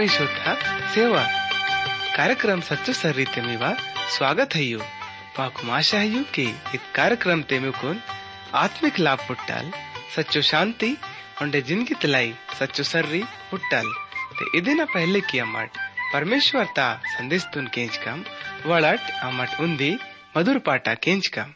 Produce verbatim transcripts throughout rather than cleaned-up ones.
परिशुद्ध सेवा कार्यक्रम सच्चो सर्री तेमेवा स्वागत है। पाकुम आशा है कि इस कार्यक्रम तेमेकुन आत्मिक लाभ पुट्टाल सच्चो शांति और जिंदगी तलाई सच्चो सर्री पुट्टाल ते इदिना पहले की अमट परमेश्वर ता संदेश तुन केंच कम वड़ट अमट उन्दी मधुर पाटा केंच कम।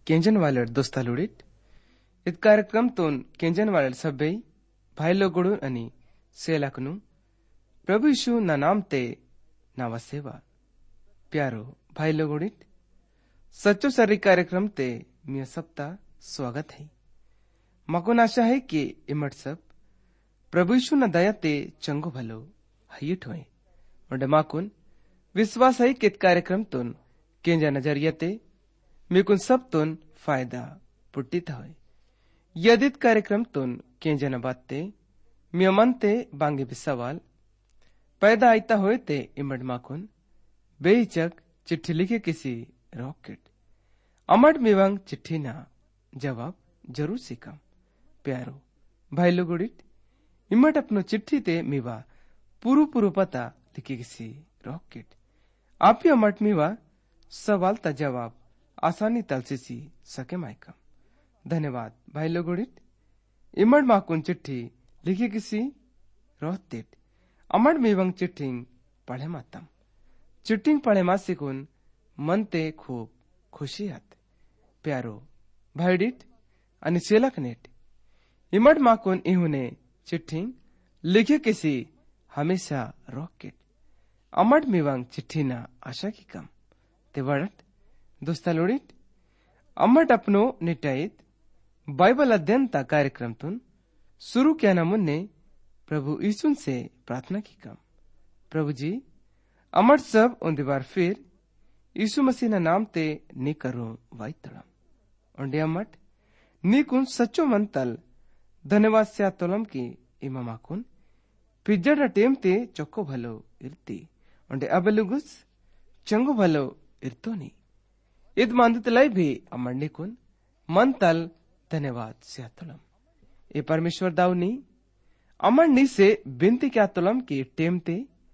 केंजन वाले दोस्ता लुड़ित इत कार्यक्रम तोन केंजन वाले सभ्य भाई लोगों अनि सेलाकनु प्रभु यीशु ना नाम ते नावा सेवा प्यारो भाई लोगोड़ित सच्चो सरी कार्यक्रम ते मिया सप्ताह स्वागत है। मकुन आशा है कि इमट सब प्रभु यीशु ना दया ते चंगो भलो हयिट होए और माकुन विश्वास है कि कार्यक्रम तुन केंजा नजरिया ते मिकुन सब तुन फायदा पुट्टित होए। यदि कार्यक्रम तुन केंजा न बाते मिया मन ते बांगे भी सवाल पैदा आयता होए ते इमट माकुन बेहिचक चिट्ठी लिखे किसी रॉकेट अमट मिवंग चिट्ठी ना जवाब जरूर सीखम। प्यारो भाई लोगोड़ित इमट अपनो चिट्ठी ते मिवा पुरु पुरु पता लिखे किसी रॉकेट आप ही अमट मिवा सवाल ता जवाब आसानी तलसी सके माइकम। धन्यवाद भाई लोगोड़ित इमट माकुन चिट्ठी लिखे किसी रोहतेट अमट मिवंग चिट्ठिंग पढ़े मातम चिट्ठिंग पढ़े मासिकुन मन ते खूब खुशी आत। प्यारो भाईडिट अनि सेलक नेट इमट माकुन इहुने चिट्ठिंग लिखे किसी हमेशा रॉकेट अमट मिवंग चिट्ठी ना आशा की कम ते वड़त दोस्ता लोड़ित अमट अपनो निटाइत बाइबल अध्ययन ता कार्यक्रम तुन शुरू किया ना मुन्ने प्रभु यीशु से प्रार्थना की कम। प्रभु जी अमट सब उन बार फिर यीशु मसीह ना नाम ते नी करो वाई तड़म उंडे अमट नी कुन सच्चो मन तल धन्यवाद से तोलम की इमामा कुन पिज्जड़ टेम ते चोक्को भलो इर्ती उंडे अबलुगुस चंगो भलो इर्तो नी इद मांदित लाई भी अमर नी कुन मन तल धन्यवाद से तोलम ए परमेश्वर दावनी अमर नी से बिनती क्या तोलम की टेम ते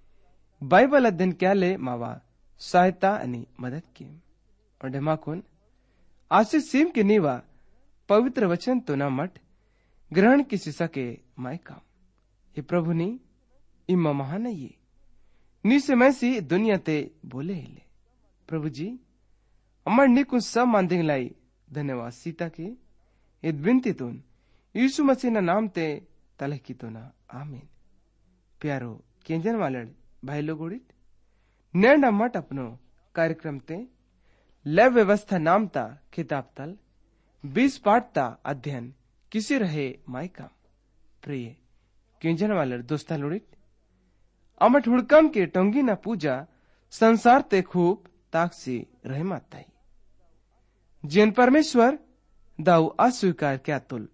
बाइबल अध्ययन क्या ले मावा सहायता अनि मदद की और माकुन आशीष सीम के नीवा पवित्र वचन तो न मठ ग्रहण किसी सके मायका ये प्रभु नी इम्मा महान ये नी से मैं सी दुनिया ते बोले हिले प्रभु जी अमर नी कुछ सब मांदिंग लाई धन्यवाद सीता के इत बिनती तुन यीशु मसीह ना नाम ते तलह की तो ना आमीन। प्यारो केंजन वाले भाई लोगोड़ित नैंड अम्मट अपनो कार्यक्रम ते लय व्यवस्था नाम ता किताब तल बीस पाठ ता अध्ययन किसी रहे मायका प्रिय केंजन वाले दोस्ता लोड़ित अमट हुड़कम के टोंगी ना पूजा संसार ते खूब ताकसी रहे माताई जिन परमेश्वर दाऊ अस्वीकार क्या तुल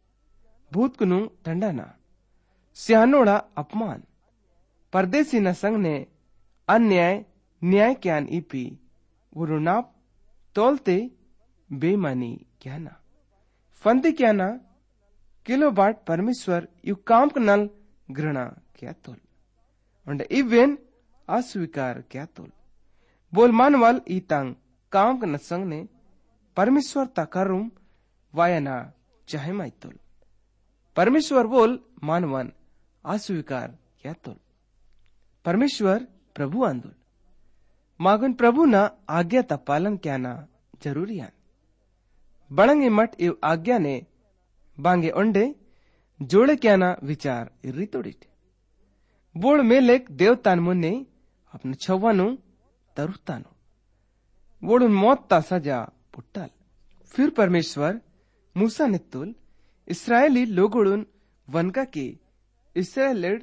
भूत कुनु ठंडा ना सियानोड़ा अपमान परदेसी न संग ने अन्याय न्याय क्यान ईपी गुरुनाप तोलते बेमानी क्या ना फंदी क्या ना किलो बाट परमेश्वर यु काम नल घृणा क्या तोल और इवेन अस्वीकार क्या तोल बोल मानवाल ई तंग काम न संग ने परमेश्वर ता करूम वायना चाहे माई तोल परमेश्वर बोल मानवन अस्वीकार क्या तोल परमेश्वर प्रभु आंदोल मागन प्रभु ना आज्ञा ता पालन क्या ना जरूरी है बड़ंगे मठ इव आज्ञा ने बांगे ओंडे जोड़े क्या ना विचार इर्री तोड़िट बोल मेलेक देवतान मुन्ने अपने छवानु तरुतानु बोल मौत ता सजा पुट्टाल फिर परमेश्वर मूसा नित्तुल इस्राएली लोगोड़ुन वनका के इस्राएलिड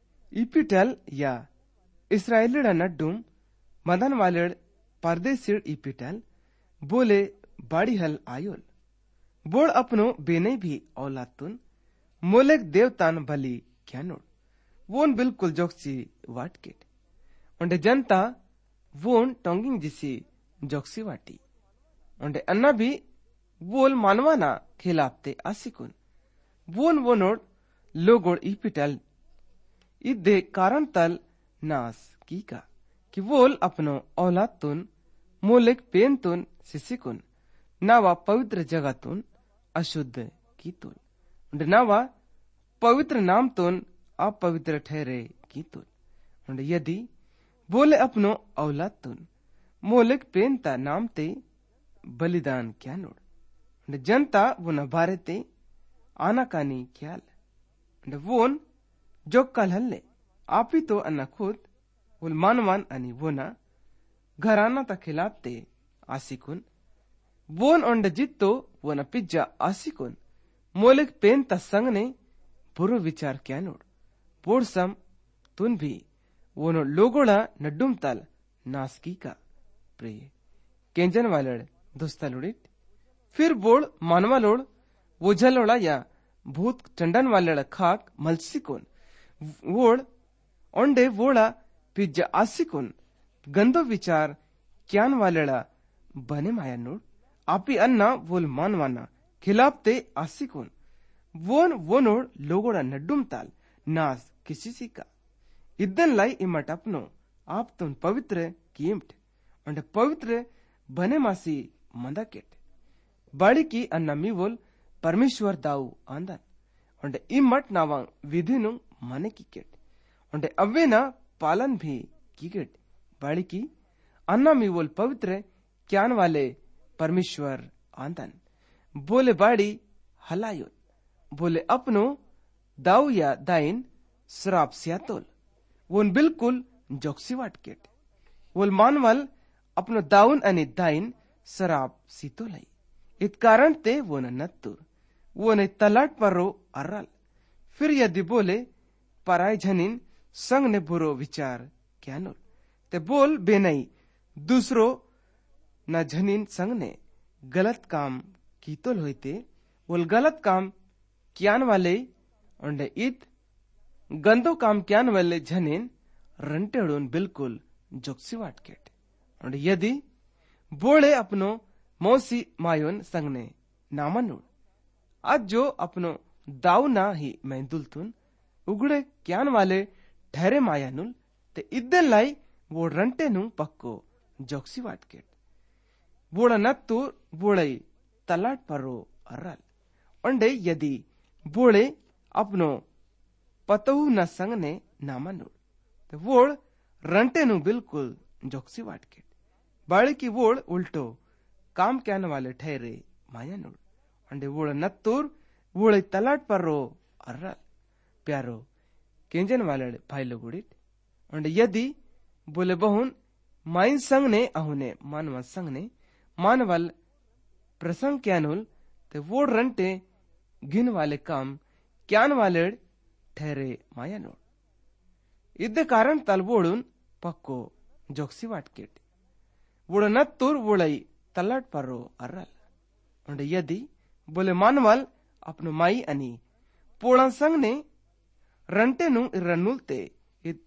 इपिटल या इस्राएलिड नड्डुम मदन वालेड परदेसिड इपिटल बोले बाड़ी हल आयोल बोल अपनो बेने भी औलातुन मोलेक देवतान भली क्या नोड वोन बिल्कुल जोक्सी वाटकेट उन्डे जनता वोन टोंगिंग जिसी जोक्सी वाटी उन्डे अन्ना भी वोल मानवाना खिलाफते आसिकुन वोन वोनोड लोगोड इपिटल इदे कारण तल नास की का कि वोल अपनो औलाद तुन मोलेक पेन तुन सिसिकुन नावा पवित्र जगह तुन अशुद्ध की तुन उन्डे नावा पवित्र नाम तुन अपवित्र ठहरे की तुन उन्डे यदि बोले अपनो औलाद तुन मोलेक पेन ता नाम ते बलिदान क्या नोड जनता वो न बारेते आना कानी ख्याल वोन जोक्कल हल्ले आपी तो अन्ना खुद उल मानवान अनि वो न घराना ता खिलापते आसिकुन वोन ओंड जित्तो वो न पिज्जा आसिकुन मोलिक पेन ता संग ने बुरो विचार क्या नोड पोड़सम तुन भी वो नो लोगोड़ा नड्डुम ताल नासकी का प्रिय केंजन वालड़ दोस्तालुड़ित फिर बोल मानवा लोड़ वो झलोड़ा या भूत चंडन वालड़ खाक मलसिकोन वोड़ ओंडे वोड़ा पिज्जा आसिकोन गंदो विचार क्यान वालड़ा बने माया नोड़ आपी अन्ना वोल मानवाना खिलापते आसिकोन वोन वो नोड़ लोगोड़ा नड्डुम ताल नास किसी सी का इदन लाई इमट अपनो आप तुम पवित्र कीमट और पवित्र बने मासी मंदाकेट बाड़ी की अन्ना मीवोल परमेश्वर दाऊ आंदन और इमट नावा विधिनु माने की केट और अव्वे ना पालन भी की केट बाड़ी की अन्ना मीवोल पवित्र क्यान वाले परमेश्वर आंदन बोले बाड़ी हलायो बोले अपनो दाऊ या दाइन श्राप सियातोल वोन बिल्कुल जोक्सी वाटकेट वोल मानवल अपनो दाउन अनि दाइन शराब सीतोलाई इत कारण ते वो न नत्तुर वो ने तलाट परो अर्रल फिर यदि बोले पराय झनिन संग ने बुरो विचार क्या नोल ते बोल बेनई दूसरो न झनिन संग ने गलत काम कीतोल होते बोल गलत काम क्यान वाले और इत गंदो काम क्यान वाले झनिन रंटेड़ोन बिल्कुल जोक्सी वाटकेट और यदि बोले अपनो मौसी मायोन संग ने नामनुड़ आज जो अपनो दाऊ ना ही मैं दुलतुन उगड़े क्यान वाले ठहरे मायानुल ते इद्दन लाई वो रंटे नु पक्को जोक्सी वाटकेट बोड़ा नत्तु बोड़ई तलाट परो अर्रल ओंडे यदि बोड़े अपनो पतहु न संग ने नामनुड़ ते वोड़ रंटे नु बिल्कुल जोक्सी वाटकेट बाड़ी की वोड़ उल्टो काम क्यान वाले ठहरे मायानुड़ अंडे वोड़ नत्तूर वोड़े तलाट परो अर्रल प्यारो केंजन वाले भाई लोगुड़ित अंडे यदि बोले बहुन माइन संग ने अहुने मानवा संग ने मानवल प्रसंग क्यानुल ते वोड़ रंटे गिन वाले काम क्यान वाले ठहरे मायानुड़ इद्दे कारण तलवोड़ुन पक्को जोक्सी वाटकेट वोड़ नत्तूर वोड़ई तलाट परो अर्रल और यदि बोले मानवल अपनो माई अनि पोड़ा संग ने रंटे नु इरनुलते इत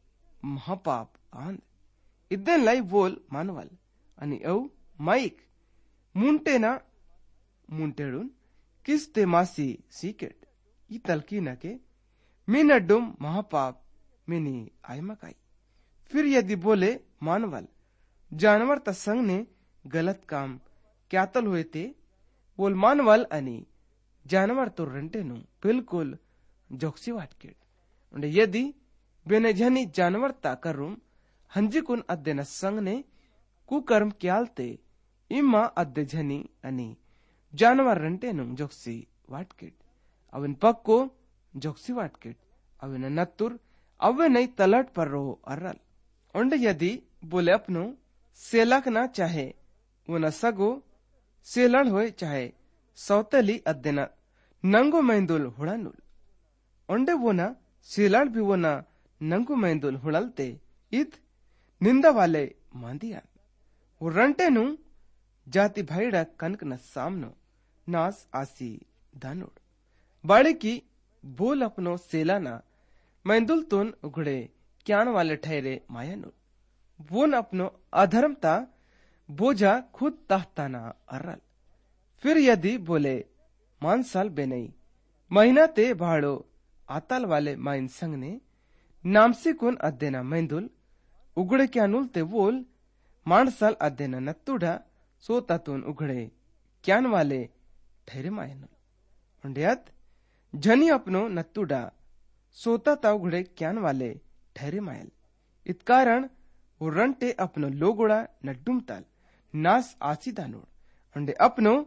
महापाप आंद इद्दन लाई बोल मानवल अनि औ माइक मुंटे ना मुंटेडुन किस्ते मासी सीकेट ई तलकी न के मीनड्डुम महापाप मिनी आयमकाई फिर यदि बोले मानवल जानवर तसंग ने गलत काम क्यातल हुए थे बोल मानवल अनि जानवर तो रंटे नु बिल्कुल जोक्सी वाटकेट और यदि बेने झनी जानवर ता करुम हंजिकुन अद्दे न संग ने कुकर्म क्यालते इम्मा अद्दे झनी अनि जानवर रंटे नु जोक्सी वाटकेट अवन पक्को जोक्सी वाटकेट अवन नत्तुर अवे नहीं तलट पर रो अर्रल और यदि बोले अपनो सेलक ना चाहे वो न सगो सेलड़ होए चाहे सौतली अद्देना नंगो मैंदुल हुड़ानुल ओंडे वो न सेलड़ भी वो न नंगो मैंदुल हुड़लते इत निंदा वाले मांदिया वो रंटे नु जाति भाईड़ा कनक न सामनो नास आसी दानुड़ बाड़े की बोल अपनो सेलाना मैंदुल तुन उगड़े क्यान वाले ठहरे मायानुल वो न अपनो अधर्मता बोझा खुद ताहताना अर्रल फिर यदि बोले मानसाल बेनई महीना ते भाड़ो आताल वाले माइन संग ने नामसी कुन अद्देना मैंदुल उगड़े क्यानुल ते वोल मानसाल अद्देना नत्तुडा सोता तुन उगड़े क्यान वाले ठहरे मायनुल उंडियात झनी अपनो नत्तुडा सोता ता उगड़े क्यान वाले ठहरे मायल इत कारण वो रंटे अपनो लोगोड़ा नड्डुम ताल नास आसी दानोड़ अंडे अपनो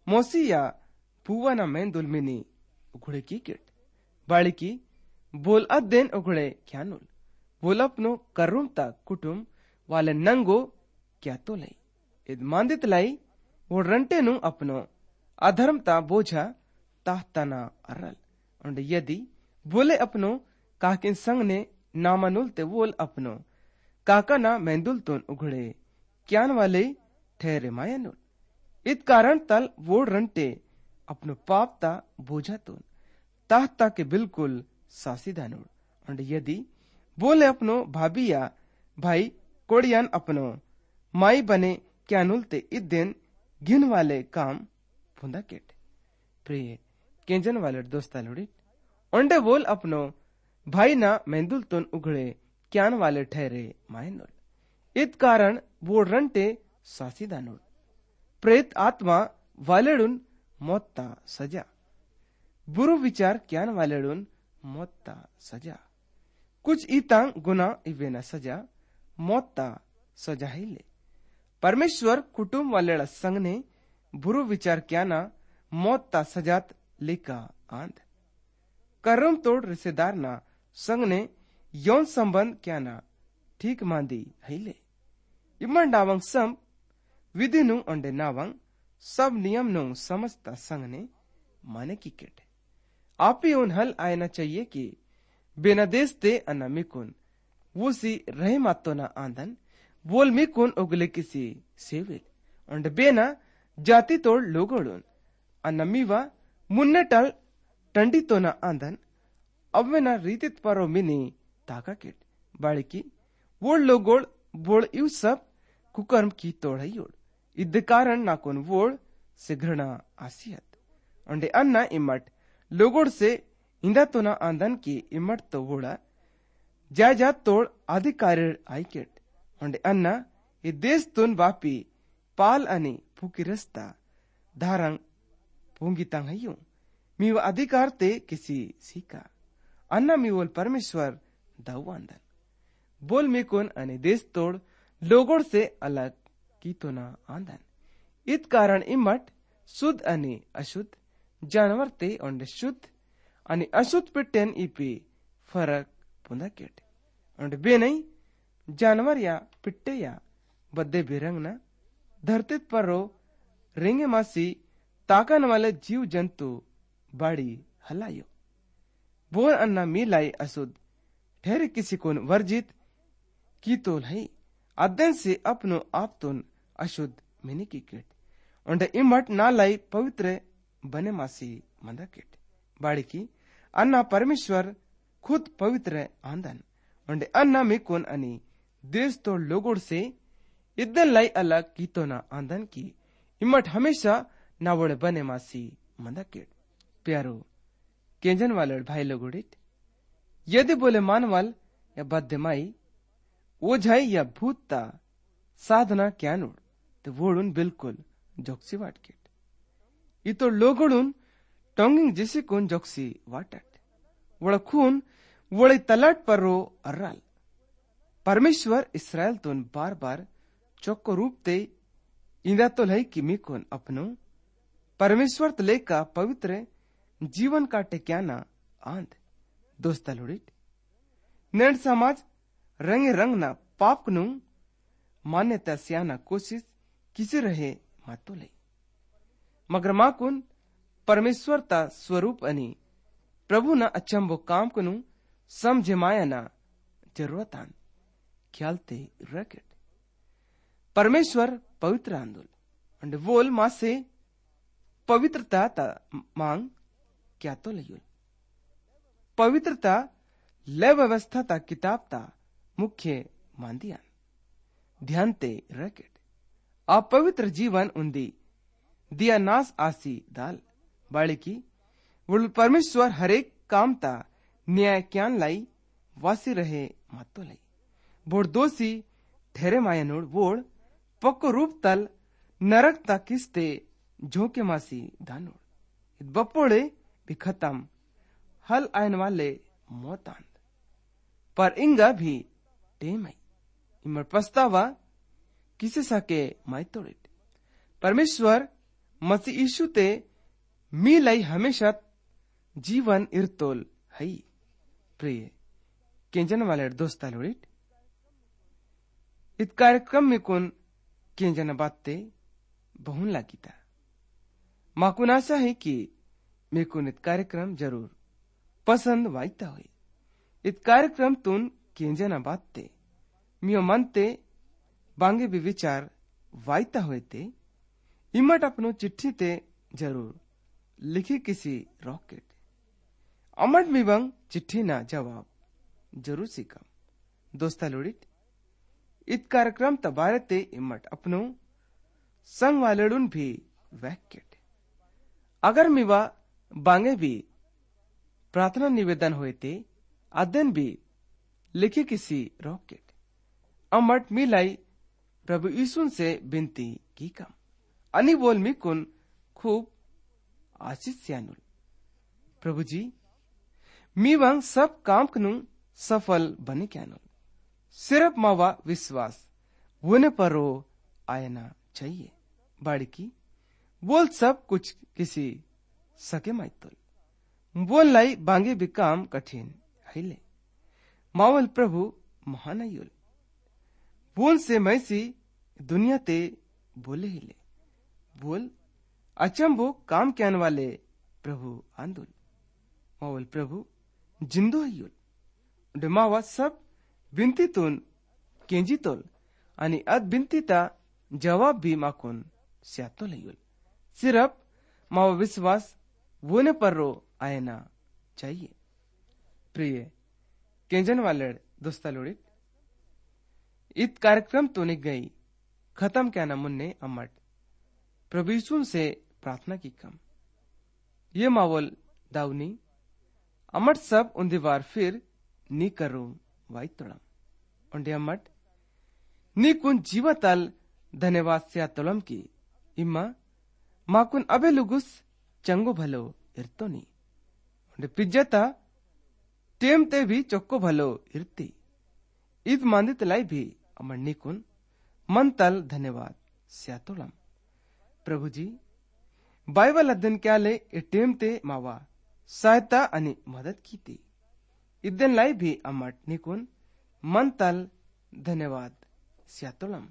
मोसी या पूवा मेन दुलमिनी उघड़े की किट बाड़ी की बोल अदेन उघड़े क्या नुल बोल अपनो करूम ता कुटुम वाले नंगो क्या तो लई इद मांदित लाई वो रंटे नु अपनो अधर्म ता बोझा ताहतना अरल और यदि बोले अपनो काकिन संग ने नामानुल ते बोल अपनो काका ना मेंदुल तुन उघड़े क्यान वाले ठहरे मायानुल इत कारण तल वो रंटे अपनो पाप ता बोझा तुन ताहता के बिल्कुल सासीदानुल और यदि बोले अपनो भाभी या भाई कोड़ियान अपनो माई बने क्या नुलते इत दिन घिन वाले काम फुंदा केट प्रिय केंजन वाले दोस्ता लुड़ी ओंडे बोल अपनो भाई ना मेंदुल तुन उघड़े क्यान वाले ठहरे मायनुल इत कारण वो रंटे सासीदानुल प्रेत आत्मा वालेडुन मोत्ता सजा बुरु विचार क्यान वालेडुन मोत्ता सजा कुछ इतांग गुना इवेना सजा मोत्ता सजा ही ले परमेश्वर कुटुंब वालेड़ा संग ने बुरु विचार क्याना मोत्ता सजात लेका आंध कर्रम तोड़ रिश्तेदार ना संग ने यौन संबंध क्याना ठीक मांदी है ले इमन डावंग सम विधि नु अंडे नावंग सब नियम नु समझता संग ने माने की केट आप ही उन हल आयना चाहिए कि बिना देश ते अन्ना मिकुन वो सी रहे मातो ना आंदन बोल मिकुन उगले किसी सेविल और बेना जाति तोड़ लोगोड़ुन अन्ना मीवा मुन्ने टल टंडी तो ना आंदन अब में ना रीतित परो मिनी ताका केट बाड़ी की वो लोगोड़ बोल यू सब कुकर्म की तोड़ योड़ इद कारण ना कुन वोड़ से घृणा आसियत और अन्ना इमट लोगोड़ से इंदा तो ना आंदन की इमट तो वोड़ा जायजात तोड़ अधिकारी आई केट और अन्ना ये देश तुन वापी पाल अनि फूकी रस्ता धारंग पूंगी तंग मी व अधिकार ते किसी सीका अन्ना मी वोल परमेश्वर दाऊ आंदन बोल मी कुन अनि देश तोड़ लोगोड़ से अलग की तो ना आंदन इत कारण इमट शुद्ध अनि अशुद्ध जानवर ते और शुद्ध अनि अशुद्ध पिटेन इपी फरक पुंदा केट और बे नहीं जानवर या पिट्टे या बद्दे बेरंग ना धरतीत पर रो रेंगे मासी ताकन वाले जीव जंतु बाड़ी हलायो बोर अन्ना मिलाई अशुद्ध ठहरे किसी को वर्जित की तोल है अध्ययन से अपनो आप तुन अशुद्ध मिनी की केट और इमट ना लाई पवित्र बने मासी मंदा केट बाड़ी की अन्ना परमेश्वर खुद पवित्र आंदन और अन्ना में कौन अनि देश तो लोगों से इधर लाई अलग की तो ना आंदन की इमट हमेशा नावड़ बने मासी मंदा केट प्यारो केंजन वाले भाई लोगोड़ित यदि बोले मानवाल या बद्यमाई ओझाई या भूतता साधना क्या नोड़ तो वोड़ुन बिल्कुल जोक्सी वाट केट इतो लोगोड़ुन टोंगिंग जिसी कुन जोक्सी वाटट वड़ खून वड़े तलट पर रो अर्राल परमेश्वर इसराइल तुन बार बार चौक्को रूप ते इंदा तो लई कि मिकुन अपनो परमेश्वर तले का पवित्र जीवन का टेक्याना आंध दोस्ता लुड़िट नेड समाज रंगे रंग ना पाप नु मान्यता सियाना कोशिश किसी रहे मातो लई मगर माकुन परमेश्वर ता स्वरूप अनि प्रभु ना अचंबो काम कनु समझे माया ना जरूरत आन ख्यालते रकेट परमेश्वर पवित्र आंदोल अंड वोल मासे पवित्रता ता मांग क्या तो लयुल पवित्रता ले व्यवस्था ता किताब ता मुख्य मांदियान ध्यान ते रकेट अपवित्र जीवन उन्दी दिया नास आसी दाल बाड़ी की वुल परमेश्वर हरेक काम ता न्याय क्यान लाई वासी रहे मातो लाई बोड़ दोषी ठहरे मायनोड़ बोड़ पक्को रूप तल नरक ता किस्ते झोंके मासी दानोड़ बपोड़े भी खत्म हल आयन वाले मोतांद पर इंगा भी टेम आई इमर पछतावा किसे सके माई तोड़े परमेश्वर मसीह यीशु ते मी लाई हमेशा जीवन इरतोल हई। प्रिय केंजन वाले दोस्ता लोड़ित इत कार्यक्रम में कौन केंजन बातें बहुन लागी था। माकुन आशा है कि मेरे को इत कार्यक्रम जरूर पसंद वाईता हुई। इत कार्यक्रम तुन केंजन बातें मियो मनते बांगे भी विचार वाईता हुए ते इमट अपनो चिट्ठी ते जरूर लिखी किसी रॉकेट अमट मिबंग चिट्ठी ना जवाब जरूर सीखा। दोस्ता लोड़ित इत कार्यक्रम तबारे ते इमट अपनो संग वालेडुन भी वैकेट अगर मिवा बांगे भी प्रार्थना निवेदन हुए थे अध्ययन भी लिखी किसी रॉकेट अमट मिलाई प्रभु यीशु से विनती की कम अनि बोल मी कुन खूब आशीष सियानुल। प्रभु जी मी वंग सब काम कनु सफल बने क्यानुल सिर्फ मावा विश्वास होने पर रो आयना चाहिए बाड़ी की बोल सब कुछ किसी सके माइतुल बोल लाई बांगे भी काम कठिन हिले मावल प्रभु महानायुल बोल से मैसी दुनिया ते बोले हिले बोल अचंबो काम कैन वाले प्रभु आंदुल मावल प्रभु जिंदो हयुल मावा सब बिनती तुन केंजी तोल आणि अद बिनतीता जवाब भी माकुन स्यातो लयुल सिर्फ मावा विश्वास वोने पर रो आयना चाहिए। प्रिय केंजन वाले दोस्ता लोड़ित इत कार्यक्रम तो निक गई खत्म क्या न मुन्ने अमट प्रभु यीशु से प्रार्थना की कम ये मावल दावनी अमट सब उन दीवार फिर नी करूं वाई तोड़म उन्डे अमट नी कुन जीवतल धन्यवाद से तोलम की इम्मा माकुन अबे लुगुस चंगो भलो इरतो नी उन्डे पिज्जता टेम ते भी चोक्को भलो इरती ईद मांदित लाई भी अमर निकुन मन तल धन्यवाद स्यातोलम। प्रभु जी बाइबल अध्ययन क्या ले टेम ते मावा सहायता अनि मदद की थी इदन लाई भी अमट निकुन मन तल धन्यवाद स्यातोलम।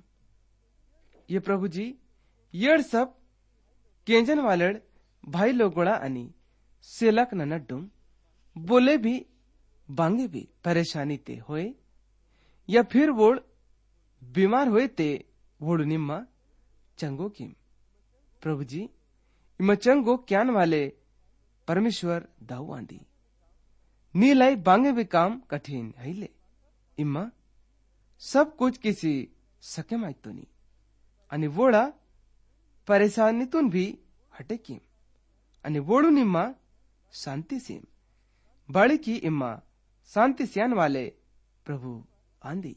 ये प्रभु जी येड़ सब केंजन वालेड़ भाई लोगोड़ा अनि सेलक न नड्डुम बोले भी बांगे भी परेशानी ते होए या फिर वोड़ बीमार हुए ते वोड़ निम्मा चंगो किम। प्रभु जी इमा चंगो क्यान वाले परमेश्वर दाऊ आंदी नीलाई बांगे भी काम कठिन हिले इम्मा सब कुछ किसी सके माइतो नी अनि वोड़ा परेशानी तुन भी हटे किम अनि वोड़ू निम्मा शांति सिम बाड़ी की इम्मा शांति सियान वाले प्रभु आंदी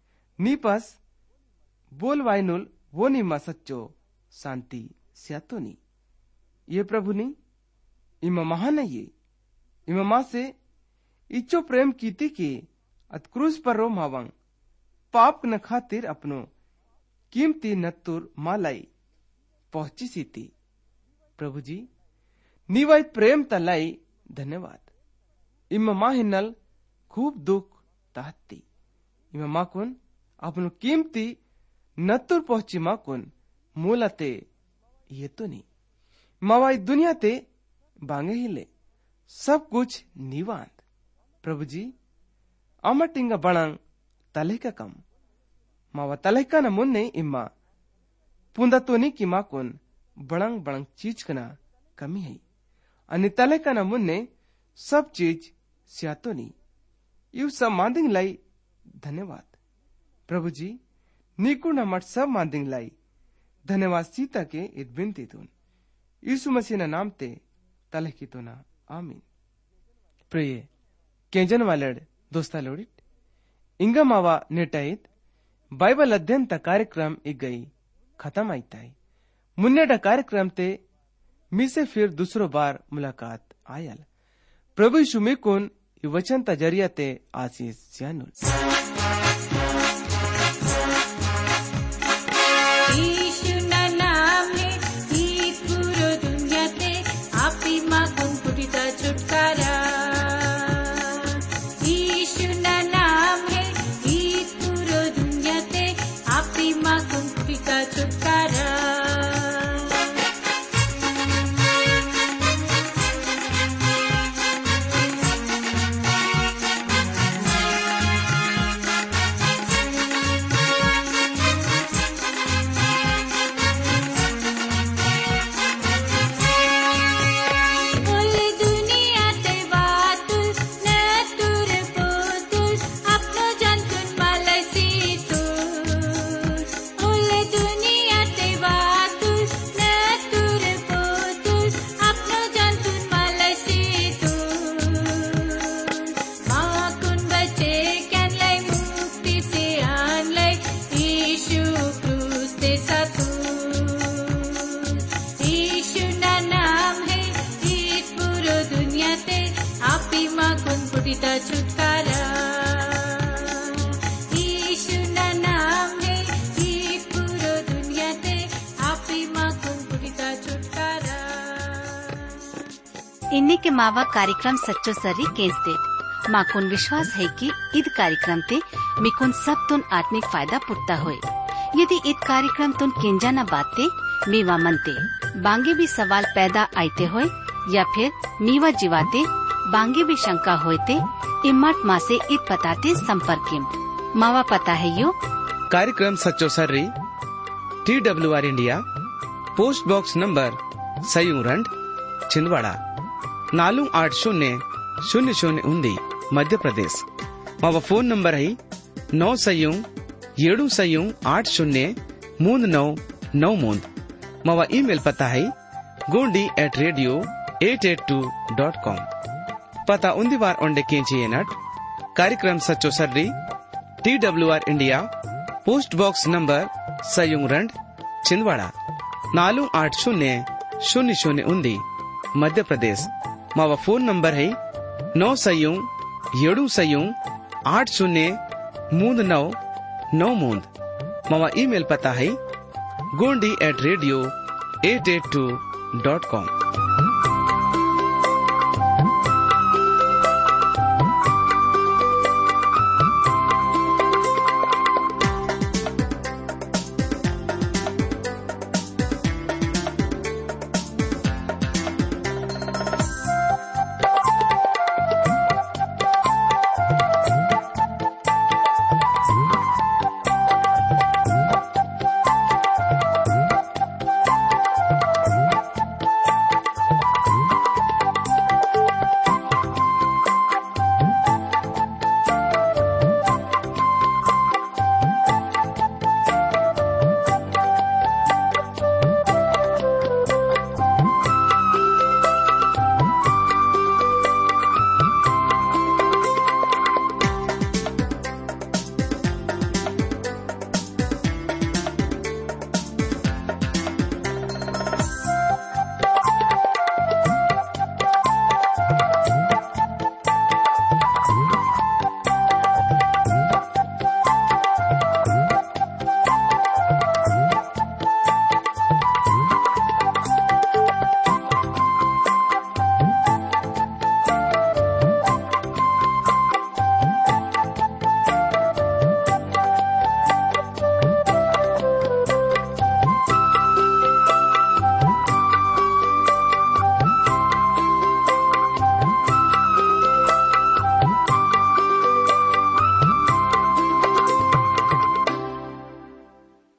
नीपस बोल वाइनुल वो निम्मा सच्चो शांति स्यातो नी ये प्रभु नी इमा महान ये इमा माँ से इच्छो प्रेम कीती की अतक्रूज पर रो मावंग पाप न खातिर अपनो कीमती नत्तुर मालाई पहुंची सी थी। प्रभु जी नीवाई प्रेम तलाई धन्यवाद इमा माँ हिन्नल खूब दुख ताहती इमा माँ कुन अपनो कीमती नत्तुर पहुंची माँ कुन मूलते ये तो नहीं मावाई दुनिया ते बांगे हिले सब कुछ नीवांत। प्रभु जी अमटिंगा बणंग तले का कम मावा तले का न मुन्ने इम्मा पुंदा तो नहीं की माँ कुन बणंग बणंग चीज कना कमी है अनि तले का न मुन्ने सब चीज स्यातो नहीं यू सब मांदिंग लाई धन्यवाद। प्रभु जी नीकु न मट सब मांदिंग लाई धन्यवाद सीता के इत बिनती तुन यीशु मसीह ना नाम ते तले की तो ना आमीन। प्रिय केंजन वालेड दोस्ता लोडिट इंगा मावा नेटाइत बाइबल अध्ययन ता कार्यक्रम एक गई खत्म आईता है मुन्ने डा कार्यक्रम ते मी से फिर दूसरो बार मुलाकात आयल प्रभु यीशु में कौन वचन ता जरिया ते आशीष सियानुल। यीशु ना नाम में ही छुटकारा यीशु ना नाम है ये पूरो दुनिया ते आपी माखुम पुरिता छुटकारा। इन्हीं के मावा कार्यक्रम सच्चो सर्री केंसते माकुन विश्वास है कि ईद कार्यक्रम ते मिकुन सब तुन आत्मिक फायदा पुटता होए। यदि ईद कार्यक्रम तुन केंजा न बाते मीवा मनते बांगे भी सवाल पैदा आते होए या फिर मीवा जीवाते बांगे भी शंका होते इम्मत माँ से ईद पताते संपर्क मावा पता है यो कार्यक्रम सच्चो सर्री T W R India post box number सयूरंड छिंदवाड़ा नालू आठ शून्य शून्य शून्य उन्दी मध्य प्रदेश। मावा फोन नंबर है नौ सयू येडू सयू आठ शून्य मूंद नौ नौ मूंद। मावा ईमेल पता है Gondi at radio eight eight two dot com. पता उन्दी बार ओंडे केंची नट कार्यक्रम सच्चो सर्री T W R India post box number सयूरंड छिंदवाड़ा नालू आठ शून्य शून्य शून्य उन्दी मध्य प्रदेश। मावा फोन नंबर है नौ सयू येडू सयू आठ शून्य मूंद नौ नौ मूंद। मावा ईमेल पता है Gondi at radio eight eight two dot com.